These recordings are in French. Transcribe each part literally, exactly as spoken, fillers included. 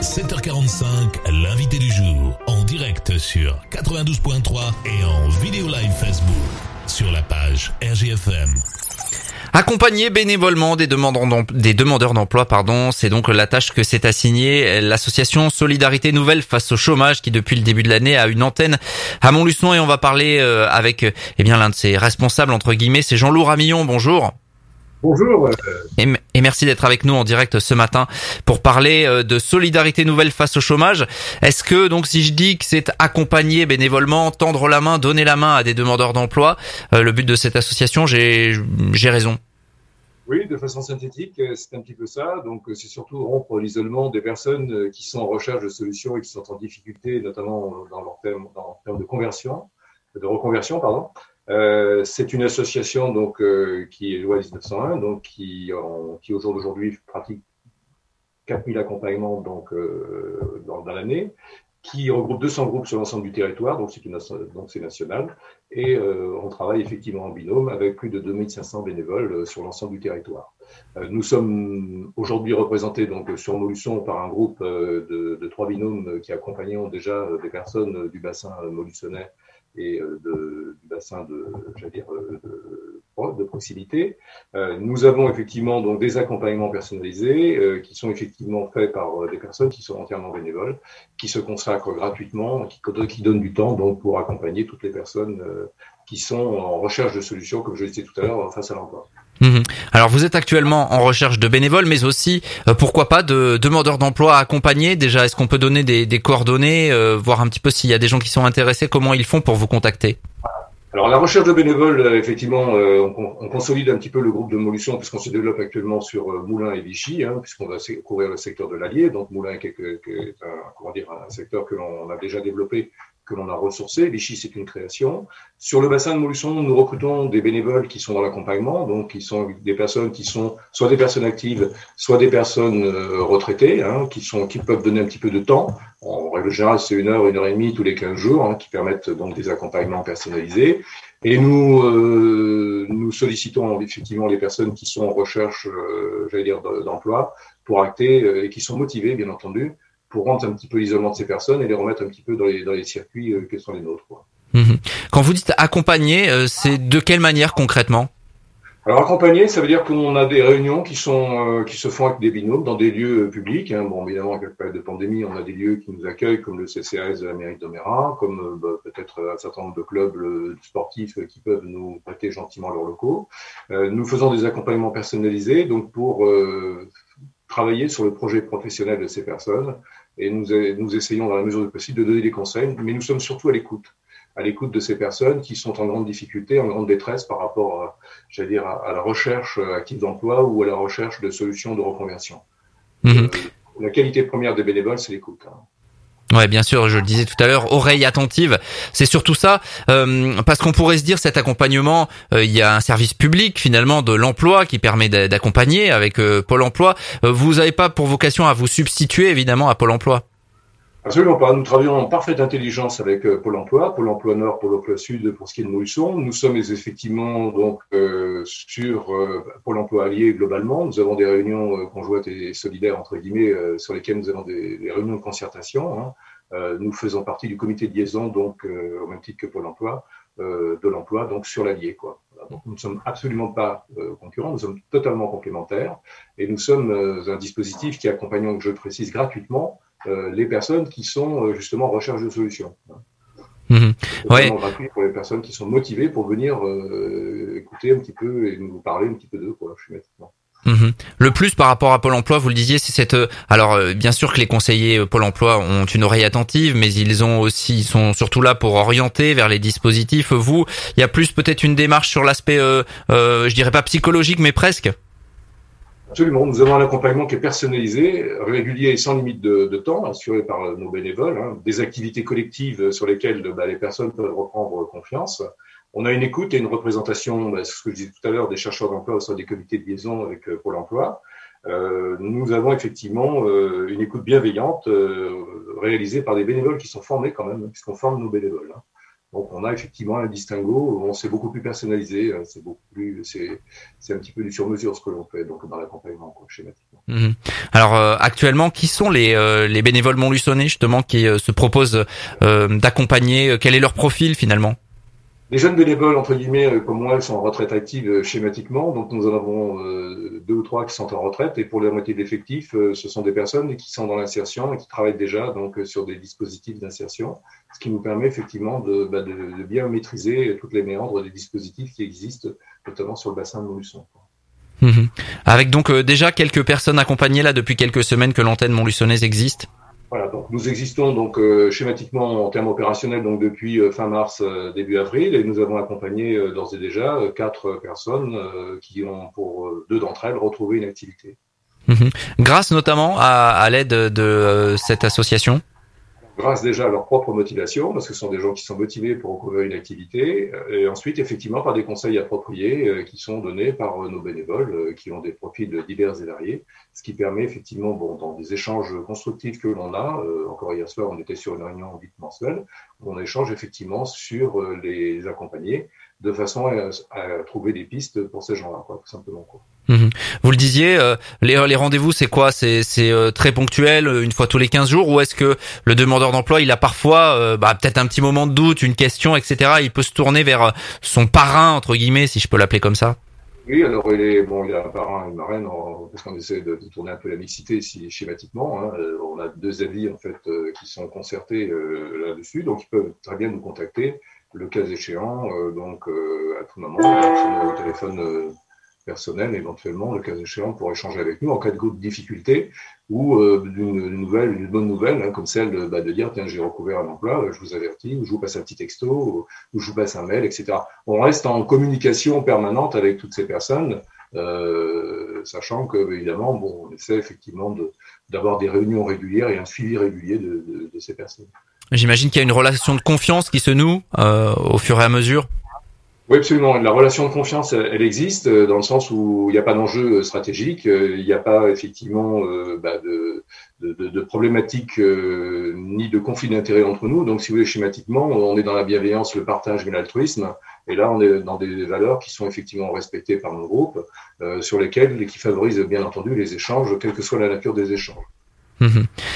sept heures quarante-cinq, l'invité du jour, en direct sur quatre-vingt-douze point trois et en vidéo live Facebook, sur la page R J F M. Accompagner bénévolement des demandeurs d'emploi, des demandeurs d'emploi, pardon, c'est donc la tâche que s'est assignée l'association Solidarité Nouvelle face au chômage qui depuis le début de l'année a une antenne à Montluçon et on va parler avec eh bien l'un de ses responsables entre guillemets, c'est Jean-Loup Ramillon. Bonjour. Bonjour. Et, et merci d'être avec nous en direct ce matin pour parler de Solidarité Nouvelle face au chômage. Est-ce que, donc, si je dis que c'est accompagner bénévolement, tendre la main, donner la main à des demandeurs d'emploi, euh, le but de cette association, j'ai, j'ai raison? Oui, de façon synthétique, c'est un petit peu ça. Donc, c'est surtout rompre l'isolement des personnes qui sont en recherche de solutions et qui sont en difficulté, notamment dans leur terme, dans termes de conversion, de reconversion, pardon. Euh, c'est une association donc euh, qui est loi dix-neuf cent un, donc qui, en, qui au jour d'aujourd'hui pratique quatre mille accompagnements donc euh, dans, dans l'année, qui regroupe deux cents groupes sur l'ensemble du territoire, donc c'est une donc c'est national, et euh, on travaille effectivement en binôme avec plus de deux mille cinq cents bénévoles euh, sur l'ensemble du territoire. Euh, nous sommes aujourd'hui représentés donc sur Montluçon par un groupe euh, de, de trois binômes qui accompagnons déjà des personnes du bassin montluçonnais et de, du bassin de, j'allais dire, de, de proximité. Euh, nous avons effectivement donc des accompagnements personnalisés euh, qui sont effectivement faits par des personnes qui sont entièrement bénévoles, qui se consacrent gratuitement, qui, qui donnent du temps donc pour accompagner toutes les personnes euh, qui sont en recherche de solutions, comme je le disais tout à l'heure, face à l'emploi. Mmh. Alors vous êtes actuellement en recherche de bénévoles, mais aussi euh, pourquoi pas de demandeurs d'emploi accompagnés. Déjà, est-ce qu'on peut donner des, des coordonnées, euh, voir un petit peu s'il y a des gens qui sont intéressés, comment ils font pour vous contacter? Alors la recherche de bénévoles, euh, effectivement, euh, on, on consolide un petit peu le groupe de Montluçon puisqu'on se développe actuellement sur euh, Moulins et Vichy, hein, puisqu'on va couvrir le secteur de l'Allier. Donc Moulins qui est, qui est un, comment dire, un secteur que l'on a déjà développé, que l'on a ressourcé. Vichy, c'est une création. Sur le bassin de Montluçon, nous recrutons des bénévoles qui sont dans l'accompagnement, donc qui sont des personnes qui sont soit des personnes actives, soit des personnes euh, retraitées, hein, qui sont qui peuvent donner un petit peu de temps. En règle générale, c'est une heure, une heure et demie tous les quinze jours, hein, qui permettent donc des accompagnements personnalisés. Et nous euh, nous sollicitons effectivement les personnes qui sont en recherche, euh, j'allais dire, d'emploi, pour acter euh, et qui sont motivées, bien entendu, pour rendre un petit peu l'isolement de ces personnes et les remettre un petit peu dans les, dans les circuits euh, qui sont les nôtres, quoi. Mmh. Quand vous dites accompagner, euh, c'est de quelle manière concrètement? Alors accompagner, ça veut dire qu'on a des réunions qui sont euh, qui se font avec des binômes dans des lieux publics. Hein. Bon, évidemment, avec la période de pandémie, on a des lieux qui nous accueillent, comme le C C A S de la mairie d'Oméra, comme euh, bah, peut-être un certain nombre de clubs euh, sportifs qui peuvent nous prêter gentiment leurs locaux. Euh, nous faisons des accompagnements personnalisés, donc pour euh, travailler sur le projet professionnel de ces personnes. Et nous, nous essayons, dans la mesure du possible, de donner des conseils, mais nous sommes surtout à l'écoute, à l'écoute de ces personnes qui sont en grande difficulté, en grande détresse par rapport, à, j'allais dire, à, à la recherche active d'emploi ou à la recherche de solutions de reconversion. Mmh. Euh, la qualité première des bénévoles, c'est l'écoute. Hein. Ouais, bien sûr, je le disais tout à l'heure, oreille attentive, c'est surtout ça, euh, parce qu'on pourrait se dire cet accompagnement, euh, il y a un service public finalement de l'emploi qui permet d'accompagner avec euh, Pôle Emploi. Euh, vous n'avez pas pour vocation à vous substituer évidemment à Pôle Emploi? Absolument pas. Nous travaillons en parfaite intelligence avec euh, Pôle Emploi, Pôle Emploi Nord, Pôle Emploi Sud pour ce qui est de Montluçon. Nous sommes effectivement donc euh, sur euh, Pôle Emploi Allier globalement. Nous avons des réunions euh, conjointes et solidaires entre guillemets euh, sur lesquelles nous avons des, des réunions de concertation. Hein. Euh, nous faisons partie du comité de liaison donc euh, au même titre que Pôle Emploi euh, de l'emploi donc sur l'Allier quoi. Voilà. Donc nous ne sommes absolument pas euh, concurrents, nous sommes totalement complémentaires et nous sommes euh, un dispositif qui accompagnons, je le précise, gratuitement Euh, les personnes qui sont euh, justement en recherche de solutions. Mmh. C'est vraiment gratuit pour les personnes qui sont motivées pour venir euh, écouter un petit peu et nous parler un petit peu d'eux, quoi, schématiquement. Mmh. Le plus par rapport à Pôle Emploi, vous le disiez, c'est cette. Alors euh, bien sûr que les conseillers euh, Pôle Emploi ont une oreille attentive, mais ils ont aussi, ils sont surtout là pour orienter vers les dispositifs. Vous, il y a plus peut-être une démarche sur l'aspect, euh, euh, je dirais pas psychologique, mais presque. Absolument. Nous avons un accompagnement qui est personnalisé, régulier et sans limite de, de temps, assuré par nos bénévoles, hein, des activités collectives sur lesquelles bah, les personnes peuvent reprendre confiance. On a une écoute et une représentation, bah, c'est ce que je disais tout à l'heure, des chercheurs d'emploi au sein des comités de liaison avec euh, Pôle Emploi. Euh, nous avons effectivement euh, une écoute bienveillante euh, réalisée par des bénévoles qui sont formés quand même, puisqu'on forme nos bénévoles. Hein. Donc, on a effectivement un distinguo, on c'est beaucoup plus personnalisé, c'est beaucoup plus, c'est, c'est un petit peu du sur-mesure ce que l'on fait, donc dans l'accompagnement, quoi, schématiquement. Mmh. Alors, euh, actuellement, qui sont les, euh, les bénévoles montluçonnais, justement, qui euh, se proposent euh, d'accompagner? Quel est leur profil, finalement? Les jeunes bénévoles, entre guillemets, comme moi, sont en retraite active schématiquement. Donc, nous en avons euh, deux ou trois qui sont en retraite. Et pour la moitié de l'effectif, euh, ce sont des personnes qui sont dans l'insertion et qui travaillent déjà donc sur des dispositifs d'insertion, ce qui nous permet effectivement de, bah, de, de bien maîtriser toutes les méandres des dispositifs qui existent, notamment sur le bassin de Montluçon. Mmh. Avec donc euh, déjà quelques personnes accompagnées là depuis quelques semaines que l'antenne montluçonnaise existe. Voilà, donc nous existons donc euh, schématiquement en termes opérationnels donc depuis euh, fin mars euh, début avril et nous avons accompagné euh, d'ores et déjà euh, quatre personnes euh, qui ont pour euh, deux d'entre elles retrouvé une activité. Mmh. Grâce notamment à, à l'aide de euh, cette association. Grâce déjà à leur propre motivation, parce que ce sont des gens qui sont motivés pour recouvrir une activité, et ensuite effectivement par des conseils appropriés euh, qui sont donnés par euh, nos bénévoles euh, qui ont des profils divers et variés, ce qui permet effectivement, bon, dans des échanges constructifs que l'on a, euh, encore hier soir on était sur une réunion dite mensuelle, où on échange effectivement sur euh, les accompagner, de façon à, à trouver des pistes pour ces gens-là, quoi, tout simplement, quoi. Mmh. Vous le disiez, euh, les, les rendez-vous, c'est quoi? C'est, c'est euh, très ponctuel, une fois tous les quinze jours, ou est-ce que le demandeur d'emploi, il a parfois euh, bah, peut-être un petit moment de doute, une question, et cetera. Il peut se tourner vers son parrain, entre guillemets, si je peux l'appeler comme ça? Oui, alors il est bon, il y a un parrain et une marraine, en, parce qu'on essaie de, de tourner un peu la mixité si, schématiquement. Hein. On a deux avis en fait euh, qui sont concertés euh, là-dessus, donc ils peuvent très bien nous contacter, le cas échéant, euh, donc euh, à tout moment, sur nos téléphones euh, personnels éventuellement, le cas échéant, pour échanger avec nous en cas de difficulté ou euh, d'une nouvelle, une bonne nouvelle, hein, comme celle de, bah, de dire tiens j'ai recouvert un emploi, je vous avertis, ou je vous passe un petit texto, ou, ou je vous passe un mail, et cetera. On reste en communication permanente avec toutes ces personnes, euh, sachant que évidemment bon, on essaie effectivement de, d'avoir des réunions régulières et un suivi régulier de, de, de ces personnes. J'imagine qu'il y a une relation de confiance qui se noue euh, au fur et à mesure. Oui, absolument. La relation de confiance, elle existe dans le sens où il n'y a pas d'enjeu stratégique, il n'y a pas effectivement euh, bah, de, de, de problématiques euh, ni de conflit d'intérêts entre nous. Donc, si vous voulez, schématiquement, on est dans la bienveillance, le partage et l'altruisme. Et là, on est dans des valeurs qui sont effectivement respectées par nos groupes, euh, sur lesquelles, qui favorisent bien entendu les échanges, quelle que soit la nature des échanges. Mmh.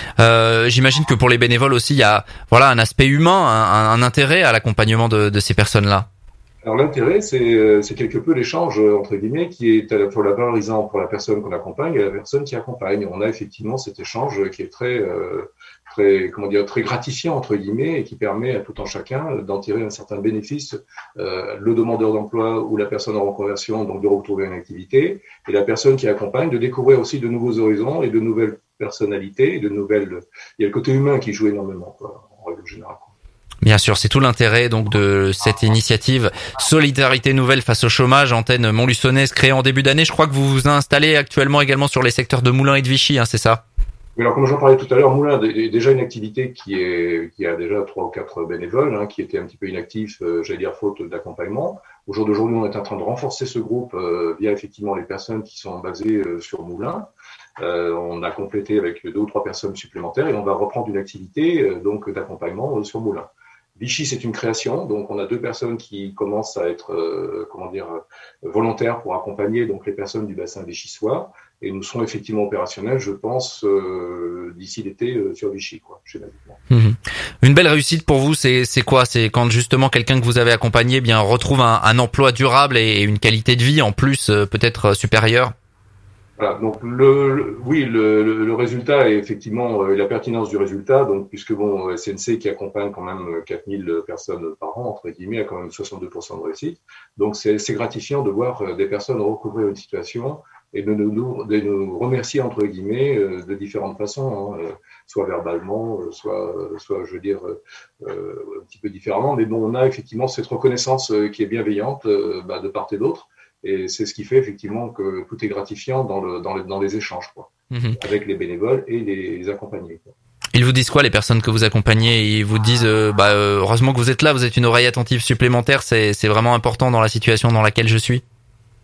Euh, j'imagine que pour les bénévoles aussi, il y a voilà un aspect humain, un, un intérêt à l'accompagnement de, de ces personnes-là. Alors l'intérêt, c'est, c'est quelque peu l'échange, entre guillemets, qui est à la fois la valorisant pour la personne qu'on accompagne et la personne qui accompagne. On a effectivement cet échange qui est très, euh, très, comment dire, très gratifiant, entre guillemets, et qui permet à tout un chacun d'en tirer un certain bénéfice. Euh, le demandeur d'emploi ou la personne en reconversion, donc de retrouver une activité, et la personne qui accompagne de découvrir aussi de nouveaux horizons et de nouvelles personnalités, et de nouvelles. Il y a le côté humain qui joue énormément, quoi, en règle générale. Bien sûr, c'est tout l'intérêt donc de cette initiative Solidarité Nouvelle face au chômage, antenne montluçonnaise créée en début d'année. Je crois que vous vous installez actuellement également sur les secteurs de Moulins et de Vichy, hein, c'est ça? Oui, alors comme j'en parlais tout à l'heure, Moulins est déjà une activité qui est qui a déjà trois ou quatre bénévoles, hein, qui étaient un petit peu inactifs, euh, j'allais dire faute d'accompagnement. Au jour d'aujourd'hui, on est en train de renforcer ce groupe euh, via effectivement les personnes qui sont basées euh, sur Moulins. Euh, on a complété avec deux ou trois personnes supplémentaires et on va reprendre une activité euh, donc d'accompagnement euh, sur Moulins. Vichy, c'est une création, donc on a deux personnes qui commencent à être, euh, comment dire, volontaires pour accompagner donc les personnes du bassin vichysois, et nous serons effectivement opérationnels, je pense, euh, d'ici l'été euh, sur Vichy, quoi, schématiquement. Mmh. Une belle réussite pour vous, c'est c'est quoi? C'est quand justement quelqu'un que vous avez accompagné, eh bien retrouve un, un emploi durable et une qualité de vie en plus euh, peut-être supérieure. Voilà, donc le, le oui le, le, le résultat est effectivement euh, la pertinence du résultat, donc puisque bon S N C qui accompagne quand même quatre mille personnes par an entre guillemets a quand même soixante-deux pour cent de réussite, donc c'est c'est gratifiant de voir des personnes recouvrir une situation et de nous de nous remercier entre guillemets de différentes façons, hein, soit verbalement, soit soit je veux dire euh, un petit peu différemment, mais bon on a effectivement cette reconnaissance qui est bienveillante bah, de part et d'autre. Et c'est ce qui fait effectivement que tout est gratifiant dans, le, dans, le, dans les échanges, quoi, mmh. avec les bénévoles et les, les accompagnés, quoi. Ils vous disent quoi, les personnes que vous accompagnez? Ils vous disent euh, bah, euh, heureusement que vous êtes là, vous êtes une oreille attentive supplémentaire, c'est, c'est vraiment important dans la situation dans laquelle je suis.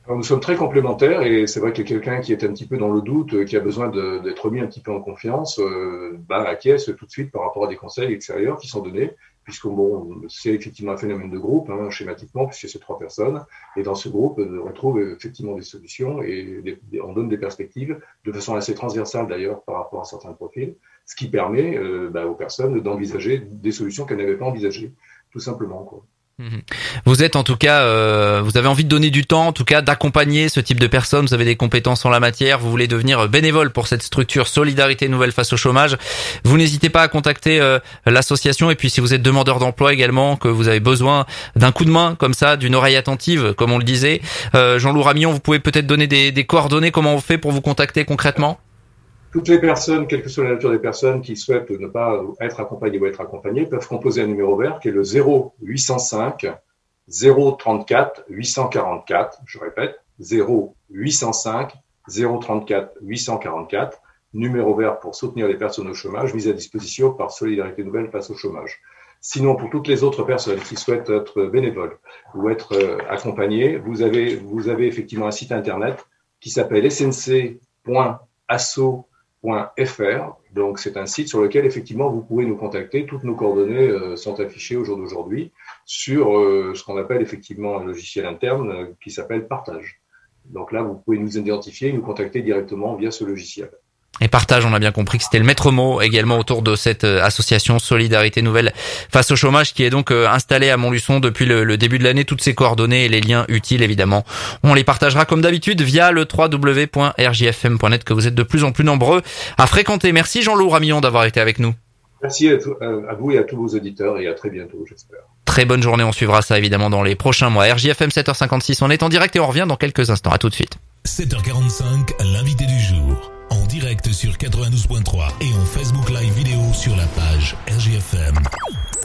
Alors, nous sommes très complémentaires et c'est vrai que quelqu'un qui est un petit peu dans le doute, qui a besoin de, d'être mis un petit peu en confiance, euh, bah, acquiesce tout de suite par rapport à des conseils extérieurs qui sont donnés, puisque bon, c'est effectivement un phénomène de groupe, hein, schématiquement, puisque c'est trois personnes, et dans ce groupe, on trouve effectivement des solutions et des, des, on donne des perspectives de façon assez transversale d'ailleurs par rapport à certains profils, ce qui permet euh, bah, aux personnes d'envisager des solutions qu'elles n'avaient pas envisagées, tout simplement, quoi. Vous êtes en tout cas, euh, vous avez envie de donner du temps, en tout cas d'accompagner ce type de personnes, vous avez des compétences en la matière, vous voulez devenir bénévole pour cette structure Solidarité Nouvelle face au chômage, vous n'hésitez pas à contacter euh, l'association, et puis si vous êtes demandeur d'emploi également, que vous avez besoin d'un coup de main comme ça, d'une oreille attentive, comme on le disait, euh, Jean-Loup Ramillon, vous pouvez peut-être donner des, des coordonnées, comment on fait pour vous contacter concrètement ? Toutes les personnes, quelle que soit la nature des personnes qui souhaitent ne pas être accompagnées ou être accompagnées, peuvent composer un numéro vert qui est le zéro huit cent cinq zéro trente-quatre huit cent quarante-quatre. Je répète, zéro huit cent cinq zéro trente-quatre huit cent quarante-quatre. Numéro vert pour soutenir les personnes au chômage, mis à disposition par Solidarité Nouvelle face au chômage. Sinon, pour toutes les autres personnes qui souhaitent être bénévoles ou être accompagnées, vous avez, vous avez effectivement un site internet qui s'appelle s n c point asso point f r. Donc, c'est un site sur lequel, effectivement, vous pouvez nous contacter. Toutes nos coordonnées euh, sont affichées au jour d'aujourd'hui sur euh, ce qu'on appelle effectivement un logiciel interne euh, qui s'appelle Partage. Donc là, vous pouvez nous identifier et nous contacter directement via ce logiciel. Et Partage, on a bien compris que c'était le maître mot également autour de cette association Solidarité Nouvelle face au chômage qui est donc installée à Montluçon depuis le, le début de l'année. Toutes ces coordonnées et les liens utiles, évidemment, on les partagera comme d'habitude via le w w w point r j f m point net que vous êtes de plus en plus nombreux à fréquenter. Merci Jean-Loup Ramillon d'avoir été avec nous. Merci à, tout, à vous et à tous vos auditeurs et à très bientôt, j'espère. Très bonne journée, on suivra ça évidemment dans les prochains mois. R J F M sept heures cinquante-six, on est en direct et on revient dans quelques instants. À tout de suite. sept heures quarante-cinq, l'invité du jour. En direct sur quatre-vingt-douze point trois et en Facebook Live vidéo sur la page R J F M.